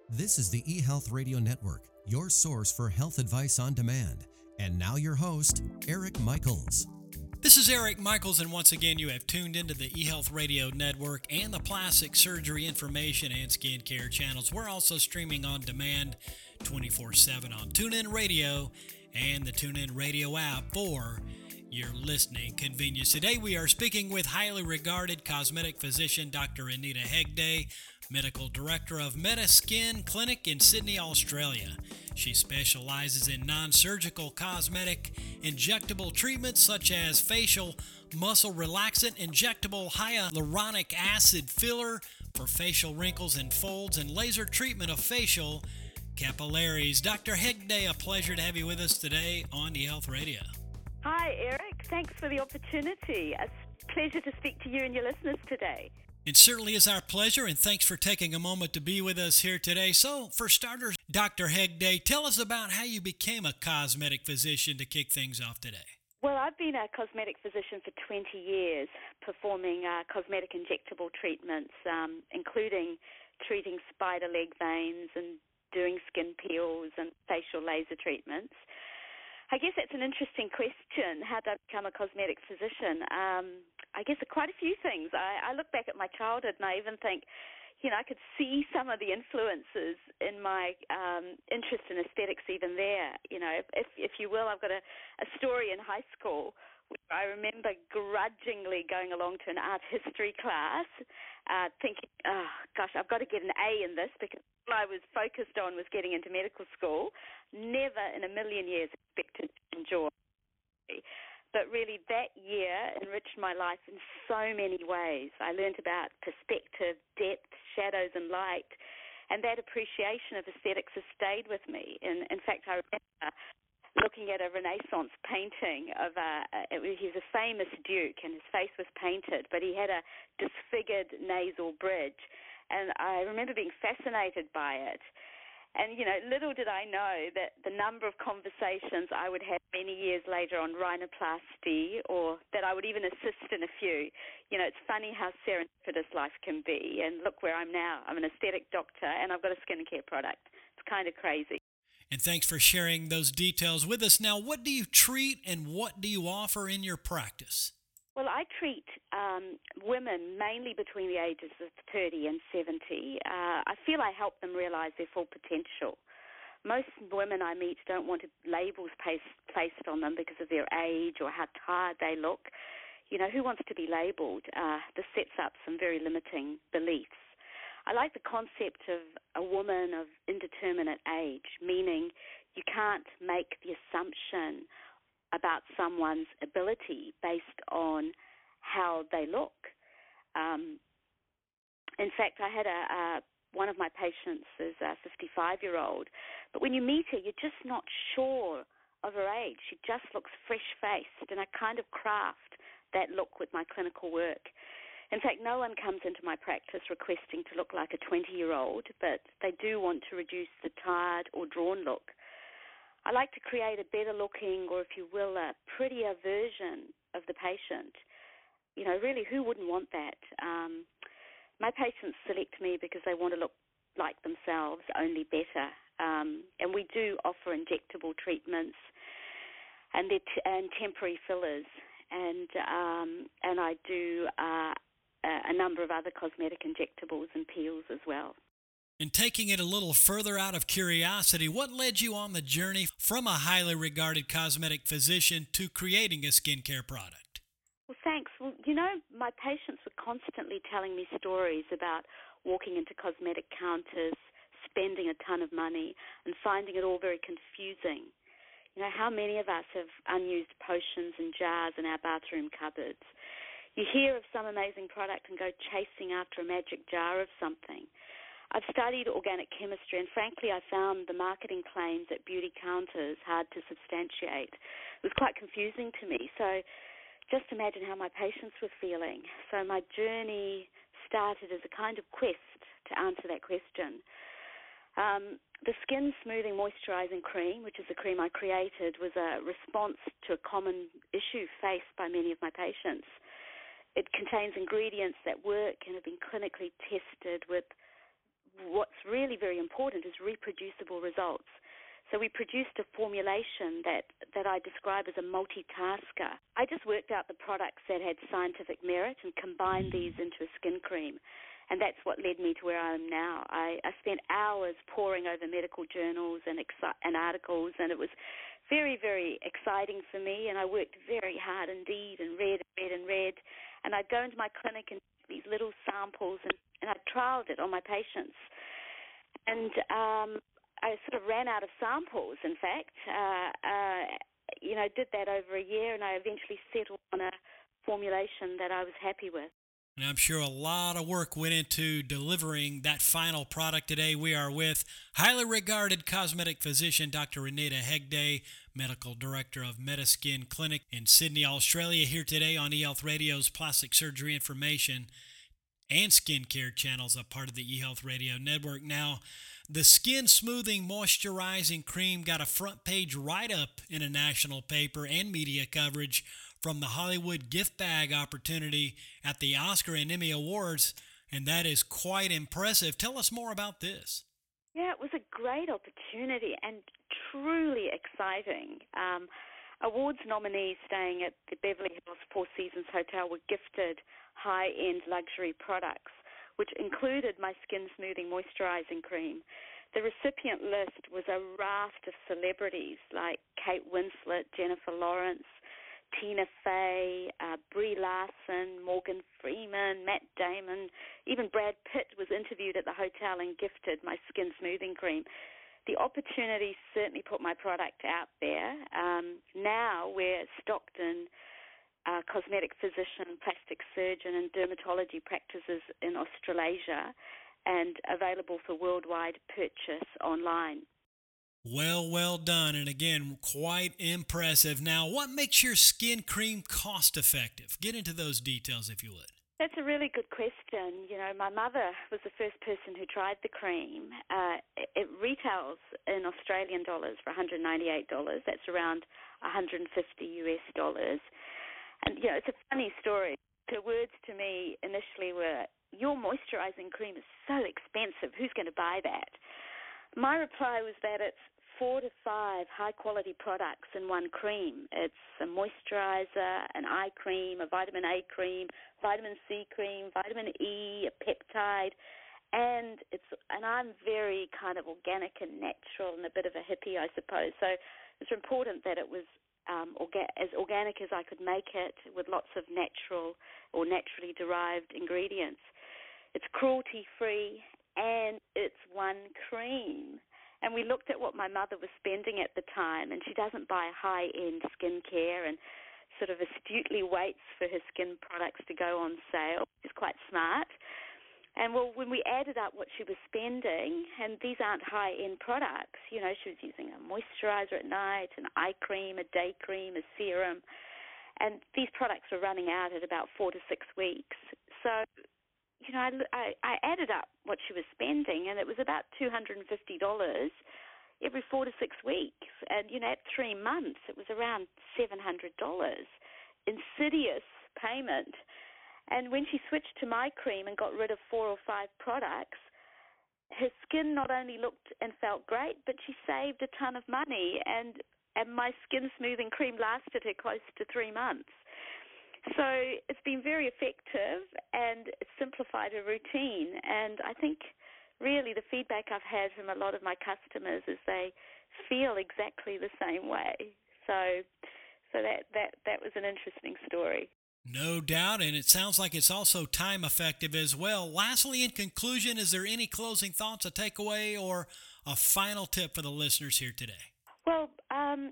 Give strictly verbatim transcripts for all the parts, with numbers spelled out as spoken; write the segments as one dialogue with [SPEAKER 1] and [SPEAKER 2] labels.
[SPEAKER 1] This is the eHealth Radio Network, your source for health advice on demand. And now your host, Eric Michaels.
[SPEAKER 2] This is Eric Michaels, and once again, you have tuned into the eHealth Radio Network and the Plastic Surgery Information and Skincare channels. We're also streaming on demand twenty-four seven on TuneIn Radio and the TuneIn Radio app for your listening convenience. Today, we are speaking with highly regarded cosmetic physician, Doctor Anita Hegde, Medical Director of Metaskin Clinic in Sydney, Australia. She specializes in non-surgical cosmetic injectable treatments such as facial muscle relaxant, injectable hyaluronic acid filler for facial wrinkles and folds, and laser treatment of facial capillaries. Doctor Hegde, a pleasure to have you with us today on eHealth Radio.
[SPEAKER 3] Hi, Eric. Thanks for the opportunity. A pleasure to speak to you and your listeners today.
[SPEAKER 2] It certainly is our pleasure, and thanks for taking a moment to be with us here today. So, for starters, Doctor Hegde, tell us about how you became a cosmetic physician to kick things off today.
[SPEAKER 3] Well, I've been a cosmetic physician for twenty years, performing uh, cosmetic injectable treatments, um, including treating spider leg veins and doing skin peels and facial laser treatments. I guess that's an interesting question. How did I become a cosmetic physician? Um, I guess quite a few things. I, I look back at my childhood and I even think, you know, I could see some of the influences in my um, interest in aesthetics even there. You know, if, if you will, I've got a, a story in high school where I remember grudgingly going along to an art history class, uh, thinking, oh, gosh, I've got to get an A in this because all I was focused on was getting into medical school. Never in a million years expected to enjoy it. But really that year enriched my life in so many ways. I learned about perspective, depth, shadows and light, and that appreciation of aesthetics has stayed with me. And in fact, I remember looking at a Renaissance painting of a, it was, he's a famous duke and his face was painted, but he had a disfigured nasal bridge. And I remember being fascinated by it. And, you know, little did I know that the number of conversations I would have many years later on rhinoplasty, or that I would even assist in a few. You know, it's funny how serendipitous life can be. And look where I'm now. I'm an aesthetic doctor and I've got a skincare product. It's kind of crazy.
[SPEAKER 2] And thanks for sharing those details with us. Now, what do you treat and what do you offer in your practice?
[SPEAKER 3] Well, I treat um, women mainly between the ages of thirty and seventy. Uh, I feel I help them realize their full potential. Most women I meet don't want labels placed, placed on them because of their age or how tired they look. You know, who wants to be labeled? Uh, this sets up some very limiting beliefs. I like the concept of a woman of indeterminate age, meaning you can't make the assumption about someone's ability based on how they look. Um, in fact, I had a, a one of my patients is a fifty-five-year-old, but when you meet her, you're just not sure of her age. She just looks fresh-faced, and I kind of craft that look with my clinical work. In fact, no one comes into my practice requesting to look like a twenty-year-old, but they do want to reduce the tired or drawn look. I like to create a better looking, or if you will, a prettier version of the patient. You know, really, who wouldn't want that? Um, my patients select me because they want to look like themselves, only better. Um, and we do offer injectable treatments and, t- and temporary fillers. And, um, and I do uh, a number of other cosmetic injectables and peels as well.
[SPEAKER 2] And taking it a little further out of curiosity, what led you on the journey from a highly regarded cosmetic physician to creating a skincare product?
[SPEAKER 3] Well, thanks. Well, you know, my patients were constantly telling me stories about walking into cosmetic counters, spending a ton of money, and finding it all very confusing. You know, how many of us have unused potions and jars in our bathroom cupboards? You hear of some amazing product and go chasing after a magic jar of something. I've studied organic chemistry, and frankly, I found the marketing claims at beauty counters hard to substantiate. It was quite confusing to me. So just imagine how my patients were feeling. So my journey started as a kind of quest to answer that question. Um, the Skin Smoothing Moisturizing Cream, which is a cream I created, was a response to a common issue faced by many of my patients. It contains ingredients that work and have been clinically tested with what's really very important is reproducible results. So we produced a formulation that, that I describe as a multitasker. I just worked out the products that had scientific merit and combined these into a skin cream. And that's what led me to where I am now. I, I spent hours poring over medical journals and, exci- and articles, and it was very, very exciting for me, and I worked very hard indeed and read and read and read. And I'd go into my clinic and take these little samples, and, and I trialed it on my patients. And um, I sort of ran out of samples, in fact. Uh, uh, you know, did that over a year, and I eventually settled on a formulation that I was happy with.
[SPEAKER 2] And I'm sure a lot of work went into delivering that final product today. We are with highly regarded cosmetic physician, Doctor Renata Hegde, Medical Director of Metaskin Clinic in Sydney, Australia, here today on eHealth Radio's Plastic Surgery Information and Skincare channels, a part of the eHealth Radio Network. Now, the Skin Smoothing Moisturizing Cream got a front page write-up in a national paper and media coverage from the Hollywood gift bag opportunity at the Oscar and Emmy Awards, and that is quite impressive. Tell us more about this.
[SPEAKER 3] Yeah, it was a great opportunity and truly exciting. Um, awards nominees staying at the Beverly Hills Four Seasons Hotel were gifted high-end luxury products, which included my Skin Smoothing Moisturizing Cream. The recipient list was a raft of celebrities like Kate Winslet, Jennifer Lawrence, Tina Fey, uh, Brie Larson, Morgan Freeman, Matt Damon, even Brad Pitt was interviewed at the hotel and gifted my Skin Smoothing Cream. The opportunity certainly put my product out there. Um, now we're stocked in uh, cosmetic physician, plastic surgeon, and dermatology practices in Australasia and available for worldwide purchase online.
[SPEAKER 2] Well, well done, and again, quite impressive. Now, what makes your skin cream cost-effective? Get into those details, if you would.
[SPEAKER 3] That's a really good question. You know, my mother was the first person who tried the cream. Uh, it, it retails in Australian dollars for one hundred ninety-eight dollars. That's around one hundred fifty U S dollars. And, you know, it's a funny story. The words to me initially were, your moisturizing cream is so expensive. Who's going to buy that? My reply was that it's four to five high-quality products in one cream. It's a moisturizer, an eye cream, a vitamin A cream, vitamin C cream, vitamin E, a peptide, and it's and I'm very kind of organic and natural and a bit of a hippie, I suppose. So it's important that it was um, orga- as organic as I could make it, with lots of natural or naturally derived ingredients. It's cruelty-free, and it's one cream. And we looked at what my mother was spending at the time, and she doesn't buy high-end skincare and sort of astutely waits for her skin products to go on sale. She's quite smart. And, well, when we added up what she was spending, and these aren't high-end products, you know, she was using a moisturizer at night, an eye cream, a day cream, a serum, and these products were running out at about four to six weeks. So, you know, I, I, I added up what she was spending, and it was about two hundred fifty dollars every four to six weeks. And, you know, at three months, it was around seven hundred dollars. Insidious payment. And when she switched to my cream and got rid of four or five products, her skin not only looked and felt great, but she saved a ton of money. And, and my Skin Smoothing Cream lasted her close to three months. So it's been very effective, and it's simplified her routine. And I think really the feedback I've had from a lot of my customers is they feel exactly the same way. So so that, that, that was an interesting story.
[SPEAKER 2] No doubt, and it sounds like it's also time effective as well. Lastly, in conclusion, is there any closing thoughts, a takeaway, or a final tip for the listeners here today?
[SPEAKER 3] Well, um,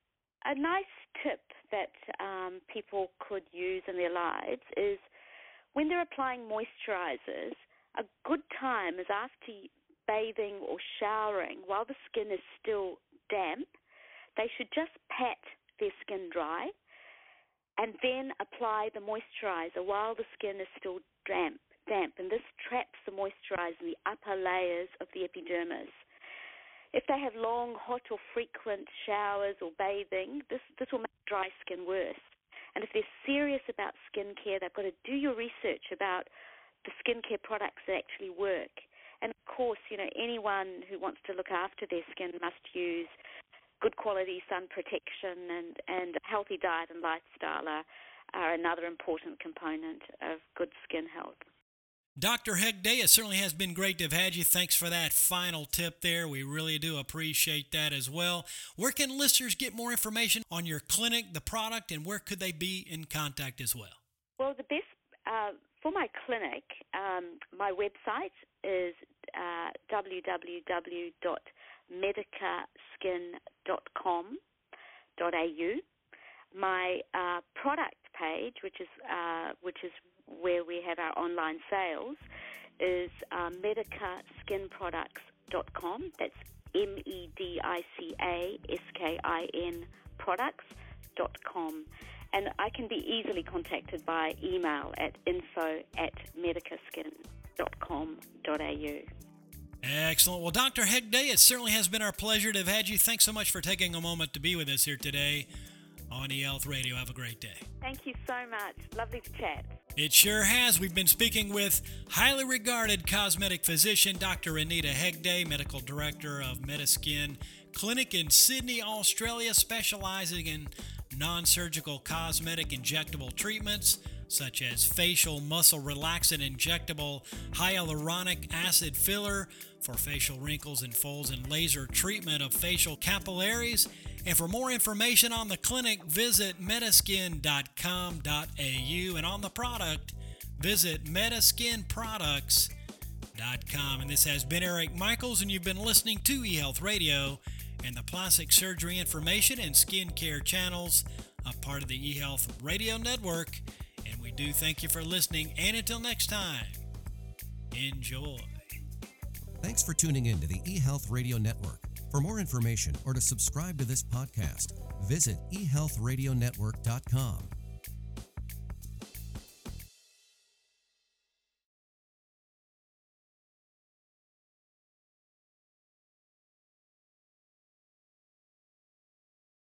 [SPEAKER 3] a nice tip that um, people could use in their lives is when they're applying moisturizers, a good time is after bathing or showering while the skin is still damp. They should just pat their skin dry and then apply the moisturizer while the skin is still damp, damp. And this traps the moisturizer in the upper layers of the epidermis. If they have long, hot or frequent showers or bathing, this, this will make dry skin worse. And if they're serious about skincare, they've got to do your research about the skincare products that actually work. And of course, you know, anyone who wants to look after their skin must use good quality sun protection, and, and a healthy diet and lifestyle are, are another important component of good skin health.
[SPEAKER 2] Doctor Hegde, it certainly has been great to have had you. Thanks for that final tip there. We really do appreciate that as well. Where can listeners get more information on your clinic, the product, and where could they be in contact as well?
[SPEAKER 3] Well, the best uh, for my clinic, um, my website is uh, w w w dot medica skin dot com dot a u. My uh, product page, which is uh, which is where we have our online sales, is uh, medica skin products dot com. That's M E D I C A S K I N products dot com. And I can be easily contacted by email at info at medica skin dot com dot a u.
[SPEAKER 2] Excellent. Well, Doctor Hegde, it certainly has been our pleasure to have had you. Thanks so much for taking a moment to be with us here today on eHealth Radio. Have a great day.
[SPEAKER 3] Thank you so much. Lovely to chat.
[SPEAKER 2] It sure has. We've been speaking with highly regarded cosmetic physician Doctor Anita Hegde, Medical Director of Metaskin Clinic in Sydney, Australia, specializing in non-surgical cosmetic injectable treatments such as facial muscle relaxant injectable hyaluronic acid filler for facial wrinkles and folds, and laser treatment of facial capillaries. And for more information on the clinic, visit metaskin dot com dot a u, and on the product, visit metaskin products dot com. And this has been Eric Michaels, and you've been listening to eHealth Radio and the Plastic Surgery Information and Skincare channels, a part of the eHealth Radio Network. And we do thank you for listening, and until next time, enjoy.
[SPEAKER 1] Thanks for tuning in to the eHealth Radio Network. For more information or to subscribe to this podcast, visit e health radio network dot com.